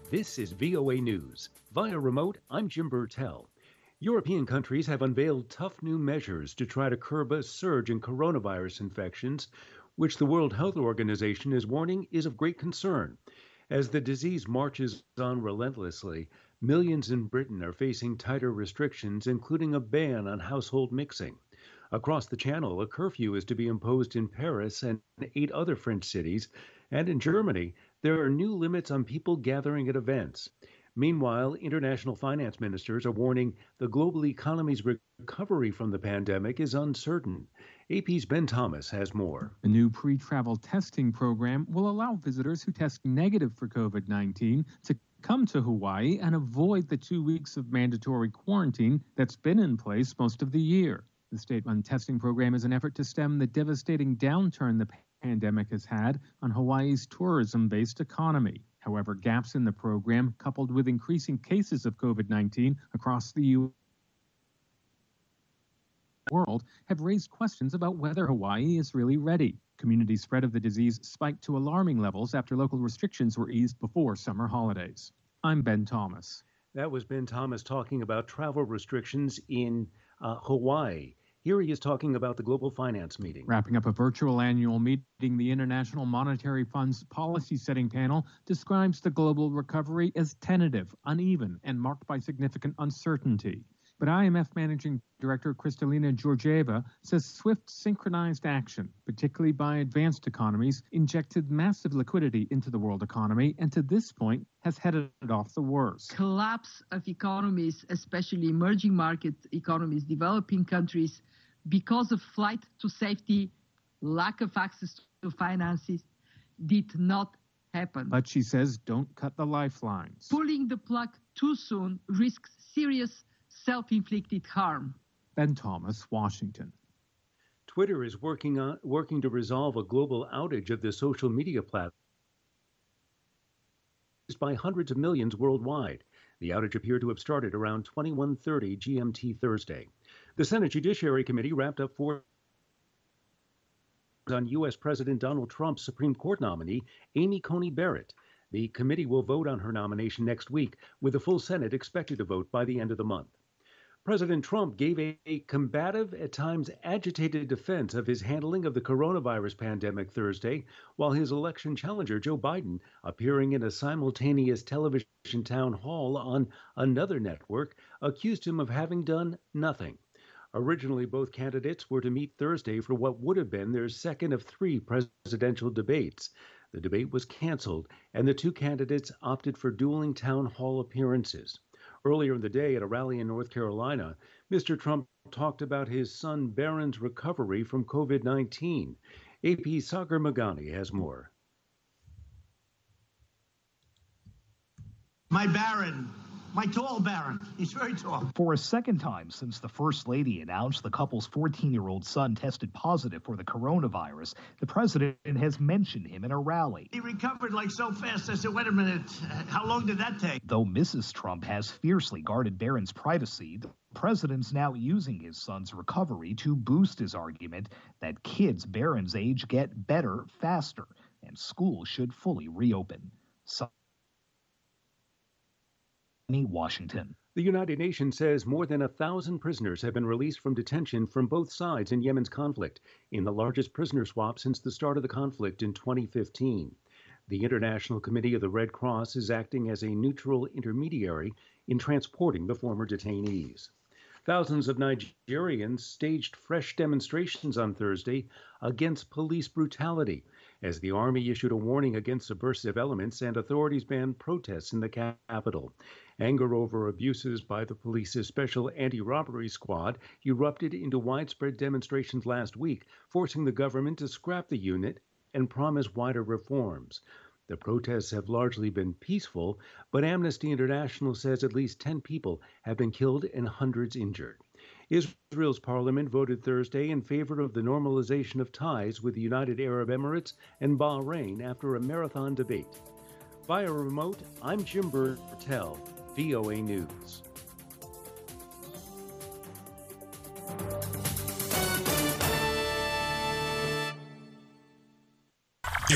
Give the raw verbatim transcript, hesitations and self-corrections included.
This is V O A News. Via remote, I'm Jim Burtell. European countries have unveiled tough new measures to try to curb a surge in coronavirus infections, which the World Health Organization is warning is of great concern. As the disease marches on relentlessly, millions in Britain are facing tighter restrictions, including a ban on household mixing. Across the Channel, a curfew is to be imposed in Paris and eight other French cities, and in Germany, there are new limits on people gathering at events. Meanwhile, international finance ministers are warning the global economy's recovery from the pandemic is uncertain. A P's Ben Thomas has more. A new pre-travel testing program will allow visitors who test negative for COVID nineteen to come to Hawaii and avoid the two weeks of mandatory quarantine that's been in place most of the year. The state-run testing program is an effort to stem the devastating downturn the pandemic has had on Hawaii's tourism-based economy. However, gaps in the program, coupled with increasing cases of COVID nineteen across the U S world, have raised questions about whether Hawaii is really ready. Community spread of the disease spiked to alarming levels after local restrictions were eased before summer holidays. I'm Ben Thomas. That was Ben Thomas talking about travel restrictions in uh, Hawaii. Here he is talking about the Global Finance Meeting. Wrapping up a virtual annual meeting, the International Monetary Fund's policy setting panel describes the global recovery as tentative, uneven, and marked by significant uncertainty. But I M F Managing Director Kristalina Georgieva says swift, synchronized action, particularly by advanced economies, injected massive liquidity into the world economy and to this point has headed it off the worst. Collapse of economies, especially emerging market economies, developing countries, because of flight to safety, lack of access to finances, did not happen. But she says don't cut the lifelines. Pulling the plug too soon risks serious self-inflicted harm. Ben Thomas, Washington. Twitter is working on working to resolve a global outage of the social media platform used by hundreds of millions worldwide. The outage appeared to have started around twenty-one thirty G M T Thursday. The Senate Judiciary Committee wrapped up four on U S President Donald Trump's Supreme Court nominee, Amy Coney Barrett. The committee will vote on her nomination next week, with the full Senate expected to vote by the end of the month. President Trump gave a, a combative, at times agitated defense of his handling of the coronavirus pandemic Thursday, while his election challenger, Joe Biden, appearing in a simultaneous television town hall on another network, accused him of having done nothing. Originally, both candidates were to meet Thursday for what would have been their second of three presidential debates. The debate was canceled, and the two candidates opted for dueling town hall appearances. Earlier in the day at a rally in North Carolina, Mister Trump talked about his son Barron's recovery from COVID nineteen. A P's Sagar Magani has more. My Barron, my tall Barron, he's very tall. For a second time since the First Lady announced the couple's fourteen-year-old son tested positive for the coronavirus, the president has mentioned him in a rally. He recovered like so fast. I said, wait a minute, how long did that take? Though Missus Trump has fiercely guarded Barron's privacy, the president's now using his son's recovery to boost his argument that kids Barron's age get better faster and schools should fully reopen. So Washington. The United Nations says more than a thousand prisoners have been released from detention from both sides in Yemen's conflict, in the largest prisoner swap since the start of the conflict in twenty fifteen. The International Committee of the Red Cross is acting as a neutral intermediary in transporting the former detainees. Thousands of Nigerians staged fresh demonstrations on Thursday against police brutality, as the army issued a warning against subversive elements and authorities banned protests in the capital. Anger over abuses by the police's special anti-robbery squad erupted into widespread demonstrations last week, forcing the government to scrap the unit and promise wider reforms. The protests have largely been peaceful, but Amnesty International says at least ten people have been killed and hundreds injured. Israel's parliament voted Thursday in favor of the normalization of ties with the United Arab Emirates and Bahrain after a marathon debate. Via remote, I'm Jim Burtell, V O A News.